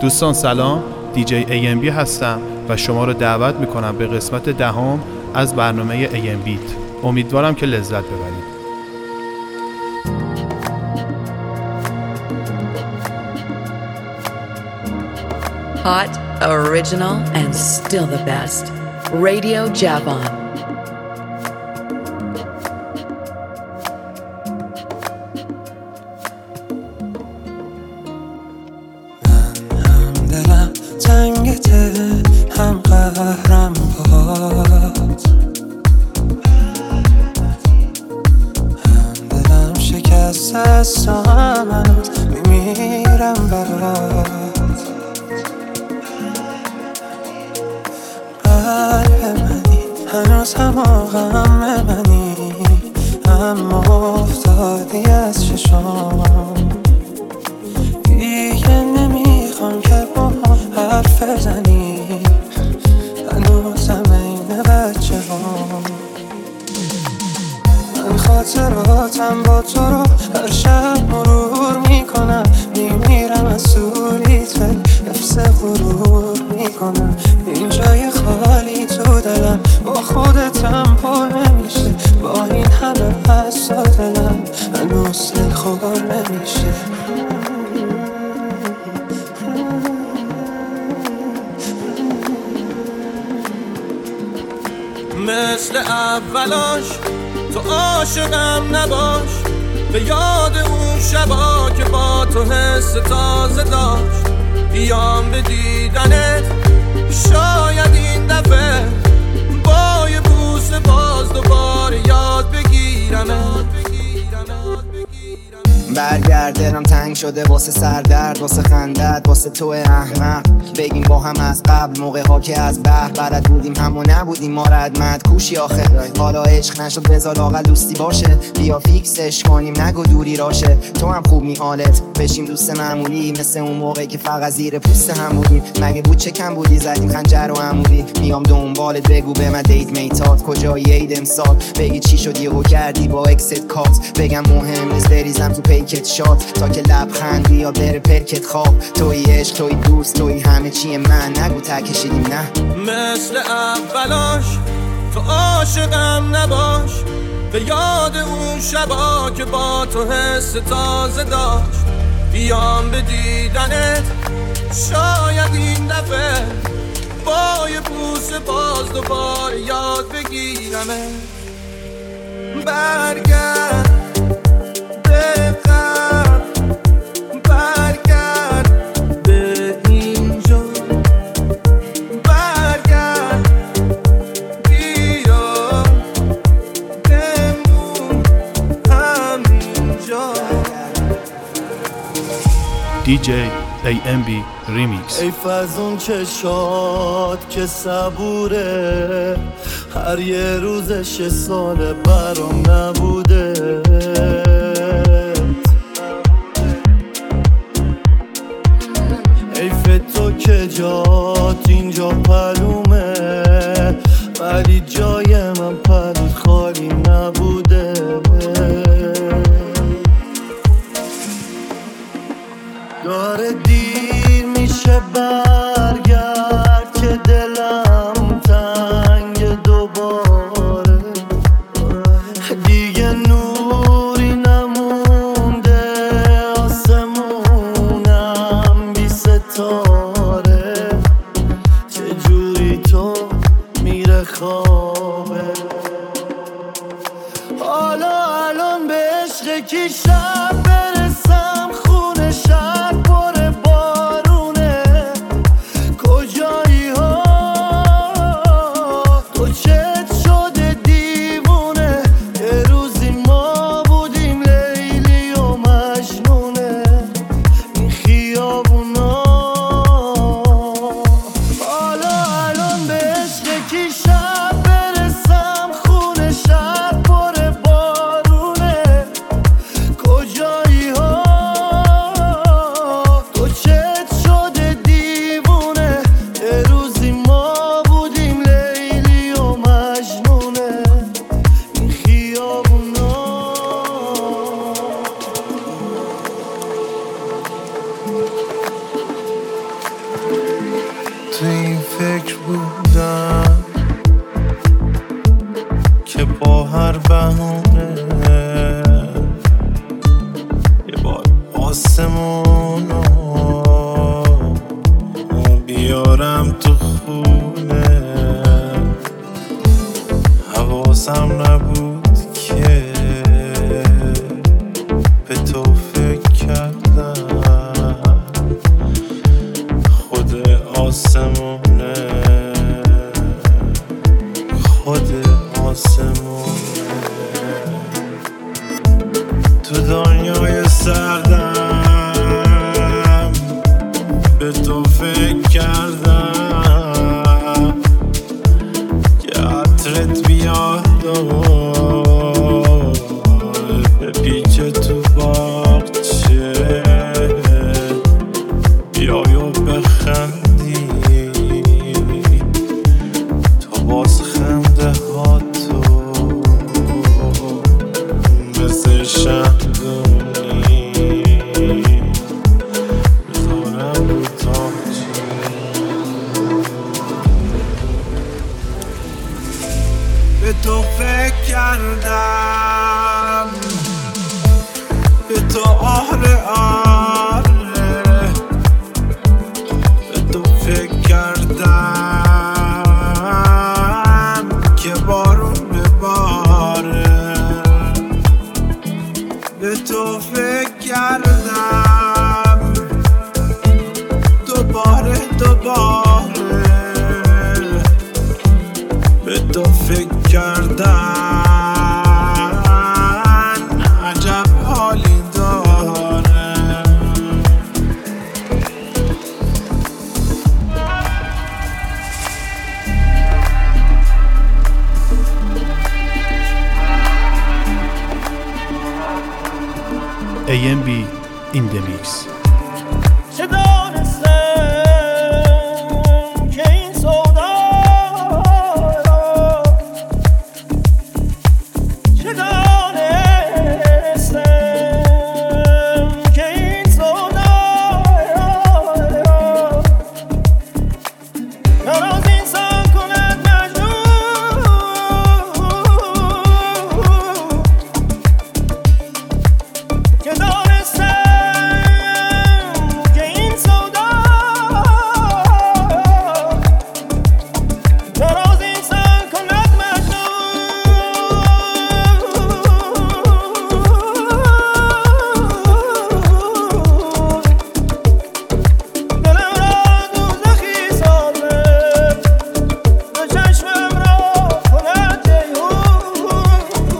دوستان سلام، دیجی AMB هستم و شما رو دعوت میکنم به قسمت 10 از برنامه AMBeat. امیدوارم که لذت ببرید. Hot, original, and still the best. Radio Javon. دلم تنگته هم قهرم بات، هم دلم شکست است هنوز میمیرم برات. قلب منی هنوز هم غم منی، اما افتادی از چشام. دیگه نمیخوام که با هم حرف بزنی، هنوزم این بچه ها. من خاطراتم با تو رو هر شب مرور میکنم، میمیرم از سوریت ولی حفظ غرور میکنم. این جای خالی تو دلم با خودتم پر نمیشه، با این همه حسا دلم هنوز دل خور نمیشه. مثل اولاش تو عاشقم نباش، به یاد اون شبا که با تو حس تازه داشت. بیام به دیدنت شاید این دفعه با یه بوسه باز دوباره یاد بگیرمت. برگردم تنگ شده واسه سردرد، واسه خندت، واسه تو احمق. بگیم با هم از قبل موقع ها که از بحر بلد بودیم هم و نبودیم ما ردمت کوشی آخه. حالا عشق نشد بذار لااقل دوستی باشه، بیا فیکسش کنیم نگو دوری راشه. تو هم خوب حالت بشیم دوست معمولی، مثل اون موقعی که فقط زیر پوست هم بودیم. مگه بود چه کم بودی زدیم خنجر و عمودی. میام دنبالت بگو به من دیت میتات کجایی عید امسال. بگی چی شد یهو کردی با اکست کات، بگم مهم نیست بریزم تو پیکت شات تا که لبخند بیا بره پرکت خواب. توی عشق توی دوست توی همه چی من، نگو تکشیدیم نه. مثل اولاش تو عاشقم نباش، به یاد اون شبا که با تو حس تازه داشت. بیام به دیدنت شاید این دفعه با یه بوسه باز دوباره یاد بگیرمت. برگرد به قبل، برگرد به اینجا، برگرد بیا بمون همینجا. دیجی AMB ریمیکس. حیف از اون چشات که صبوره، هر یه روزش یه سال برام نبوده. حیف تو که جات اینجا پلومه، ولی جای من پلوت خالی نبوده. داره دیر میشه برگرد که دلم تنگ دوباره. دیگه نوری نمونده آسمونم بی ستاره. چجوری تو میره خوابه، حالا الان به عشق کی شب برسم خونه شب پر بارونه. کجایی ها تو چت شده دیوونه، یه روزی ما بودیم لیلی و مجنونه. این خیابونا حالا الان به عشق کی شب برسم خونه شب پر بارونه. کجایی که با هر بهونه یه بار آسمونو بیارم تو خونه. حواسم نبود که به تو فکر کردم، خود آسمونه، خود آسمونه. تو دنیای سردم به تو فکر کردم که عطرت بیاد و بپیچه تو باغچه، بیای و بخندی تو باز خنده ها تو مثل شهدونی بذارم رو تاجی. به تو فکر کردم، به تو آره آره، به تو فکر کردم که بارون بباره. به تو فکر کردم دوباره دوباره، به تو فکر کردن عجب حالی داره. AMB in the mix. چه دانستم که این سودا را، چه دانستم که این سودا را نراز انسان کند مجنون، که دانستم که این سودا نراز انسان کند مجنون. دلم را دوزخی سازد، به چشمم را کند جیحون،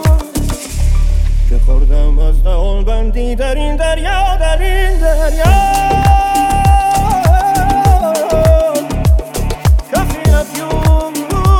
که خوردم از دهان بندی در این دریا، در این دریا. کفی افیون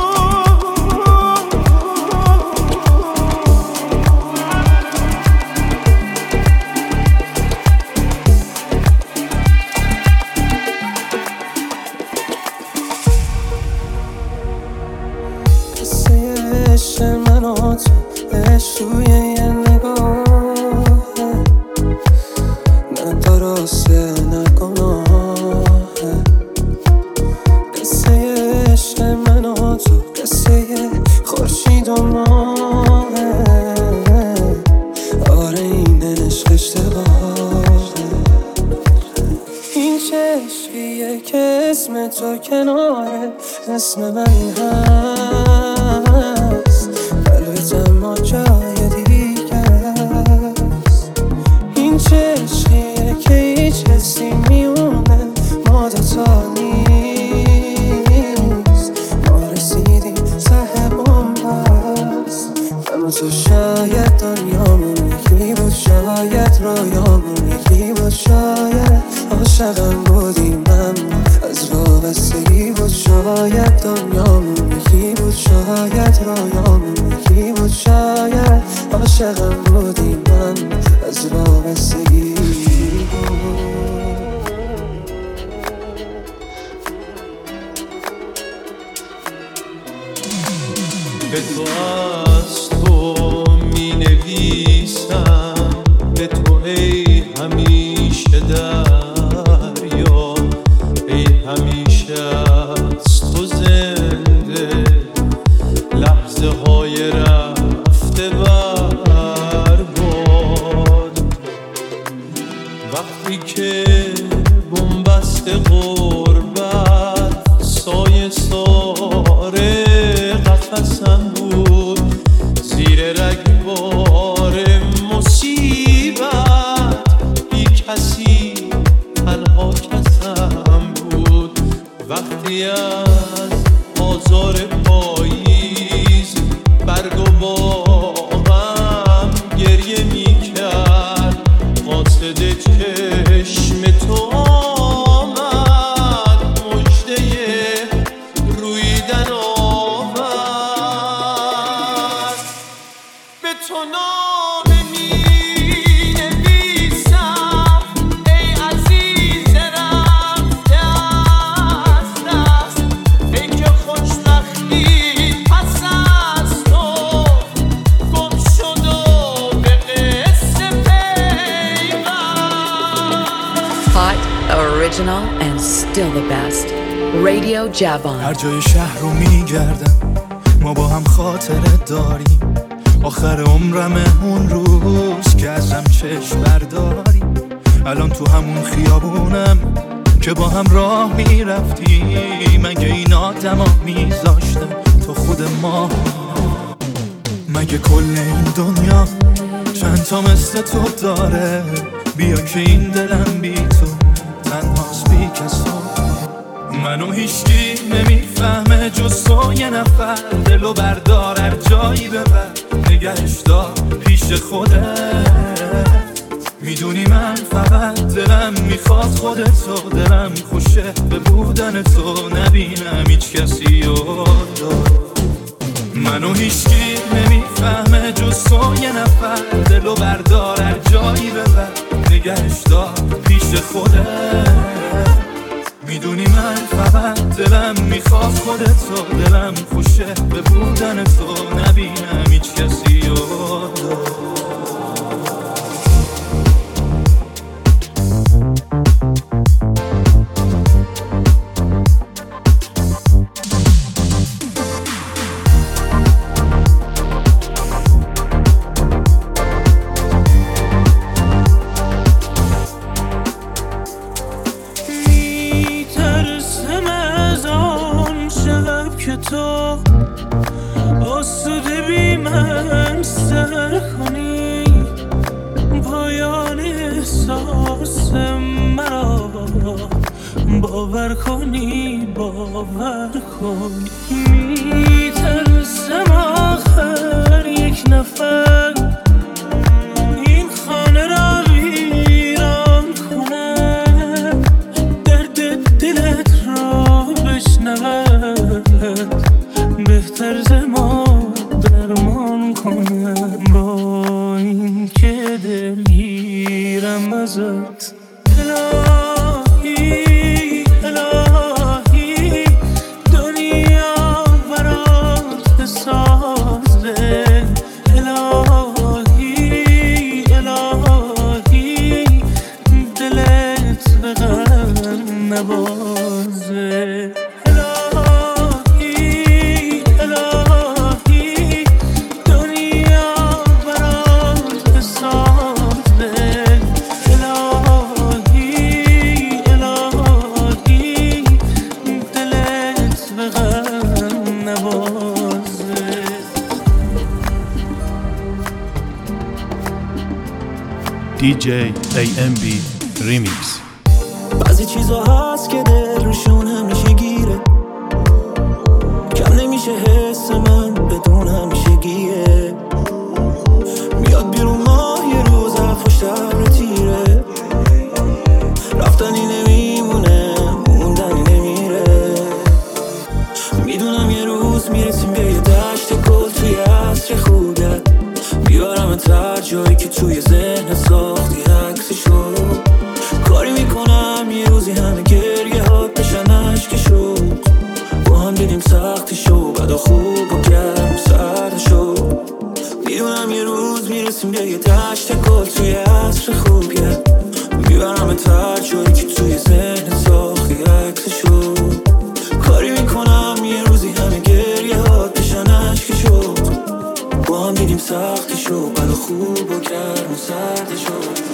قصه عشق من و تو، عشق توی یه نگاهه، نه درسته نه گناهه. قصه عشق من و تو، قصه خورشید و ماهه. آره این عشق اشتباهه. این چه عشقیه که اسم تو کناره اسم من هست، قلبت اما جای دیگه است. این چه عشقیه که هیچ حسی میونه ما دوتا نیست، ما رسیدیم ته بنبست. اما تو شاید دنیامون یکی بود، شاید رویامون یکی بود، شاید عاشقم بودیم اما از وابستگی بود. شاید دنیامون یکی بود، شاید رویامون یکی بود، شاید عاشقم بودیم اما از وابستگی بود. به تو از تو می نویسم، به تو ای همیشه دریا، ای همیشه از تو زنده لحظه های رفتن تو نامه می‌نویسم ای عزیز رفته از دست ای که خوشبختی پس از تو گم شد و به قصه پیوست. Hot, original and still the best. Radio Javon. هر جای شهر رو میگردم ما با هم خاطره داریم آخر عمرم اون روز که ازم چشم برداری الان تو همون خیابونم که با هم راه میرفتیم مگه این آدم ها میذاشتن تو خود ما مگه کل این دنیا چند تا مثل تو داره بیا که این دلم بی تو تنهاست بی کسا منو هیچکی نمیفهمه جز تو یه نفر دلو بردار هر جایی ببر نگهش دار پیش خودت میدونی من فقط دلم میخواد خودتو دلم خوشه به بودن تو نبینم هیچ کسی رو منو هیچکی نمیفهمه جز تو یه نفر دلو بردار هر جایی ببر نگهش دار پیش خودت میدونی من فقط دلم میخواد خودتو دلم خوشه به بودن تو نبینم هیچ کسی رو تو آسوده بی من سر کنی پایان احساس مرا باور کنی میترسم آخر یک نفر این خانه را ویران کنه درد دلت را بشنود بهتر زما درمان کنم با این که دلگیرم ازت الهی الهی دنیا برات بسازه الهی الهی دلت به غم نبازه DJ AMB Remix. بعضی چیزا هست که دل روشون همیشه گیره کم نمیشه حس من بدون همیشه گیره میاد بیرون ماه یه روز حرفاش در تیره رفتنی نمیمونه موندنی نمیره میدونم یه روز میرسیم به یه دشت گل توی عصر خوبه بیارمت هر جایی که توی ذهن ساختی عکسشو کاری میکنم یه روزی همه گریه هات بشن عشقشو با هم دیدیم سختیشو بدا خوب و گرم و سردشو میدونم یه روز میرسیم به یه دشت گل توی عصر خوبیه بیارمت هر جایی که توی ذهن ساختی عکسشو کاری میکنم یه روزی همه گریه هات بشن عشقشو با هم دیدیم سختیشو بد و خوب و گرم و سردشو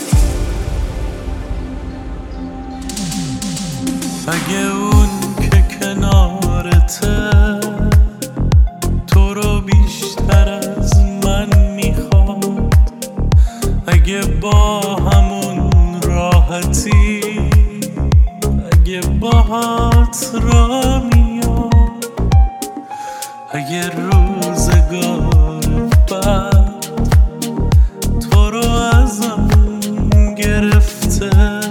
اگه اون که کنارته تو رو بیشتر از من میخواد اگه با همون راحتی اگه باهات را میاد اگه روزگار بعد تو رو ازم گرفته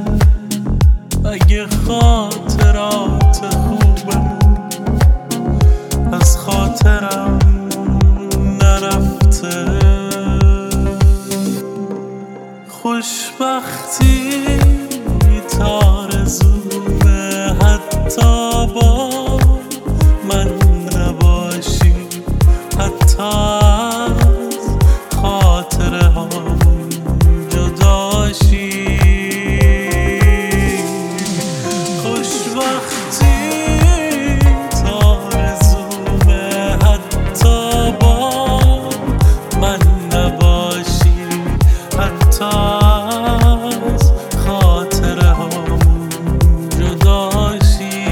اگه خاطرات خوبمون از خاطرم نرفته خوشبختی تارزومه حتی با من نباشی، حتی از خاطره هامون جداشی. خوشبختی تارزومه حتی با من نباشی، حتی از خاطره هامون جداشی.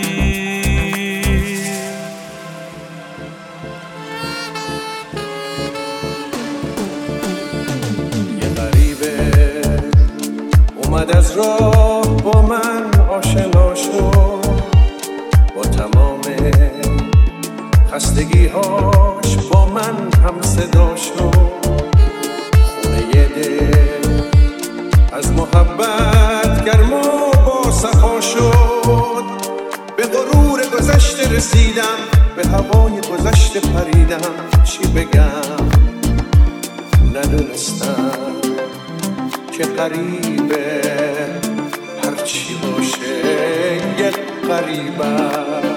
یه غریبه اومد از راه با من آشنا شد، با تمام خستگی‌هاش با من هم صدا شد. خونه دل از محبت گرم و با صفا شد. به غرور گذشته رسیدم، به هوای گذشته پریدم. چی بگم ندونستم که غریبه هرچی باشه یک غریبه.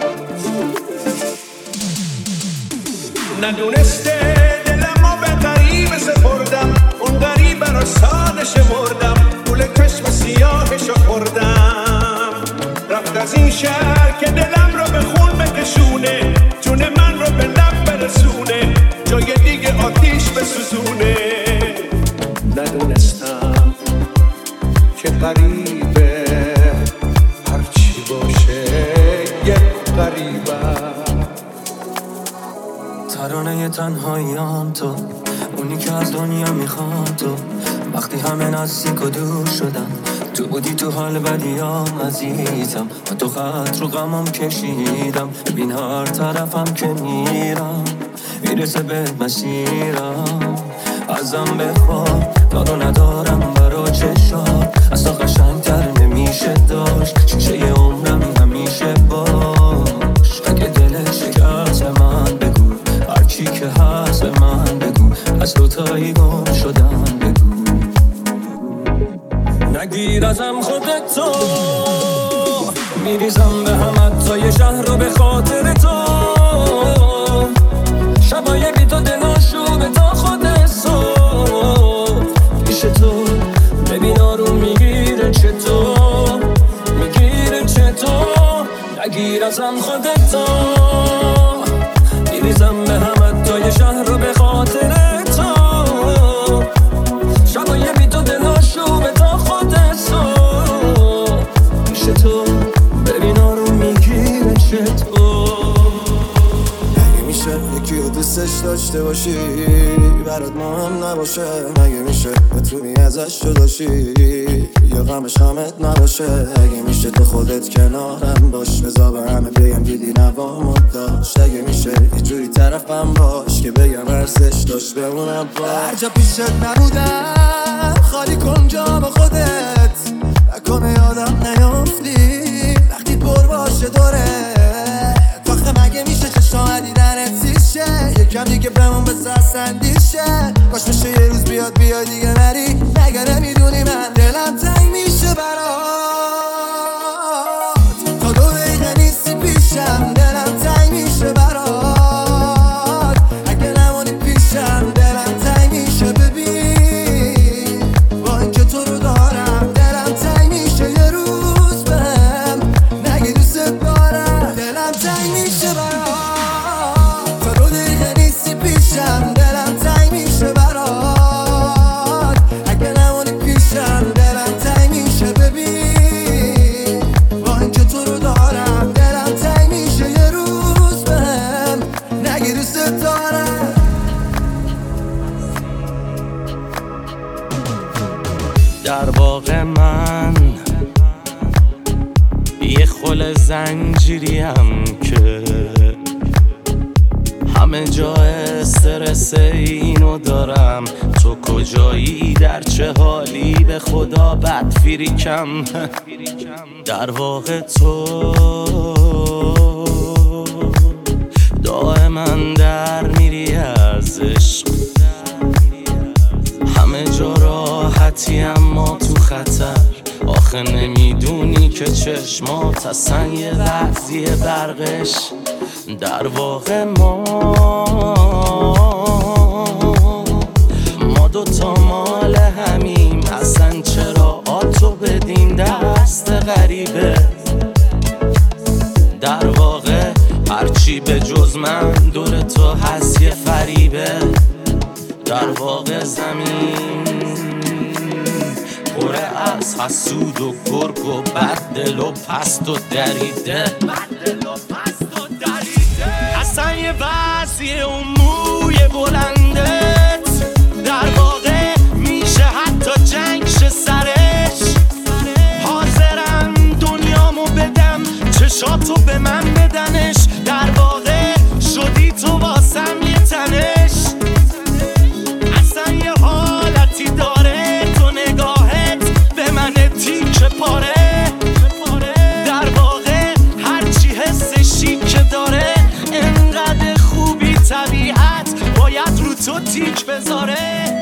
ندونسته دلمو به غریبه سپردم، اون غریبه رو ساده شمردم، گول کشم سیاهشو خوردم. رفت از این شهر که دلم رو به خون بکشونه، جون من رو به لب برسونه، جای دیگه آتیش بسوزونه. ندونستم که غریبه هرچی باشه یک غریبه. ترانه تنهاییام تو، اونی که از دنیا میخوام تو. وقتی همه نزدیک و دور شدم، تو بودی تو حال بدیام عزیزم. و تو خط رو غمم کشیدم، ببین هر طرفم که میرم میرسه به مسیرم. ازم بخواه دارو ندارم برا چشات، اصلا قشنگتر نمیشه داشت. شیشه عمرم همیشه باش، اگه دل شکست من بگو، هرچی که هست من بگو، از دوتایی گم شدم بگو. نگیر ازم خودتو، میریزم به هم حتی شهر رو به خاطر تو. شبای بی تو دلاشو به تا خود صبح پیش تو، ببین آروم میگیره چطور، میگیره چطور. نگیر ازم خودتو، میریزم به هم حتی شهر رو به خاطر تو. شبای بی تو دلاشو به تا خود صبح پیش تو، ببین آروم میگیره چطور. یکی رو دوستش داشته باشی برات مهم نباشه، مگه میشه بتونی ازش جداشی یا غمش غمت نباشه؟ اگه میشه تو خودت کنارم باش، بذار به همه بگم دیدی نوامت داشت. اگه میشه یه جوری طرفم باش که بگم ارزش داشت بمونم با. هر جا پیشت نبودم خالی کن جا با خودت، نکنه یادم نیافتی وقتی پر باشه دوره. آخه مگه میشه چشام دیدنت سیشه، یکم دیگه بمون بس اندیشه. باش میشه یه روز بیاد بیای دیگه نری، مگه نمیدونی من دلم تنگ میشه برات. تا 2 دقیقه نیستی پیشم دلم تنگ میشه برات. اگه نمونی پیشم دلم تنگ میشه. ببین با اینکه تو رو دارم دلم تنگ میشه، یه روز بهم نگی دوست دارم دلم تنگ میشه برات. تا 2 دقیقه نیستی پیشم دلم تنگ میشه برات. اگه نمونی پیشم دلم تنگ میشه. ببین با اینکه تو رو دارم دلم تنگ میشه، یه روز بهم نگی دوست دارم. در واقع من یه خل زنجیریم که همه جا استرس اینو دارم. تو کجایی در چه حالی به خدا بد فیریکم. در واقع تو دائما در میری از عشق، همه جا راحتی اما تو آخه نمیدونی که چشمات اصلا یه لحظیه برقش در واقع ما دوتا مال همیم، اصلا چرا آتو بدین دست غریبه. در واقع هرچی به جز من دور تو هست یه فریبه. در واقع زمین پره از حسود و گرگ و بددل و پست و دریده. اصلا یه وضعیه اون موی بلندت در واقع میشه حتی جنگش سرش. حاضرم دنیامو بدم چشاتو به من بدنش. در واقع شدی تو واسم یه تنش. اصلا یه حالتی داره تو نگاهت به من تیکه پاره. در واقع هرچی حس شیک داره انقدر خوبی طبیعت باید رو تو تیک بذاره.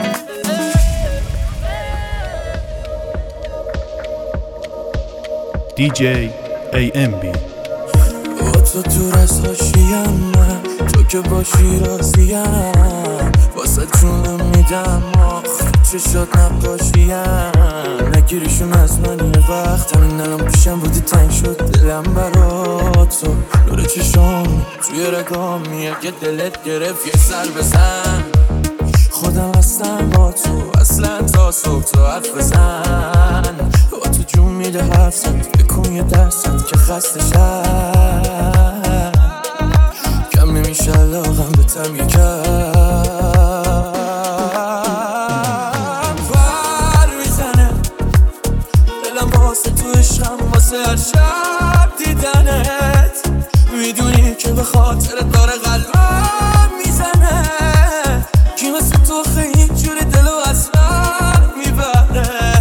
DJ AMB با تو دور از حاشیم من، تو که باشی راضیم. واسه جونم میدم آخ چشات نقاشیم. نگیریشون از من یه وقت همین الان پیشم بودی تنگ شد دلم برات. تو دور چشام توی رگامی اگه دلت گرفت یه سر بزن. خودم هستم با تو اصلا تا صبح تو حرف بزن. با تو جون میده حرف زد بکن یه درصد که خسته شد. کم نمیشه علاقم به تم یکم ور میزنه دلم واسه تو عشقم واسه هر شب دیدنت. میدونی که به خاطرت داره قلبم میزنه. کی مثل تو خیلی جوری دلو از من میبره.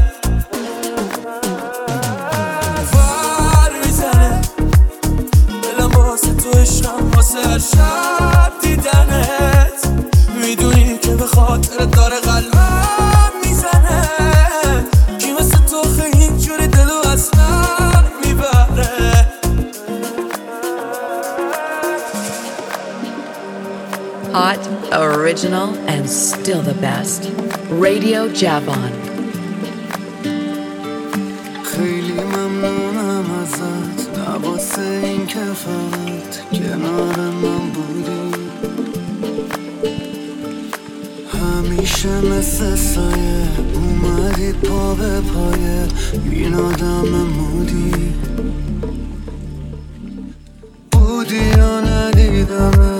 ور میزنه دلم واسه تو عشقم واسه هر شب دیدنت. میدونی که به خاطرت داره قلبم میزنه. کی مثل تو خیلی جوری دلو از من میبره. Hot, original, and still the best. Radio Javon. خیلی ممنونم ازت نواسه این که فقط کنار من بودی. همیشه مثل سایه اومدی پا به پایه این آدم مودی. بودی یا ندیدمه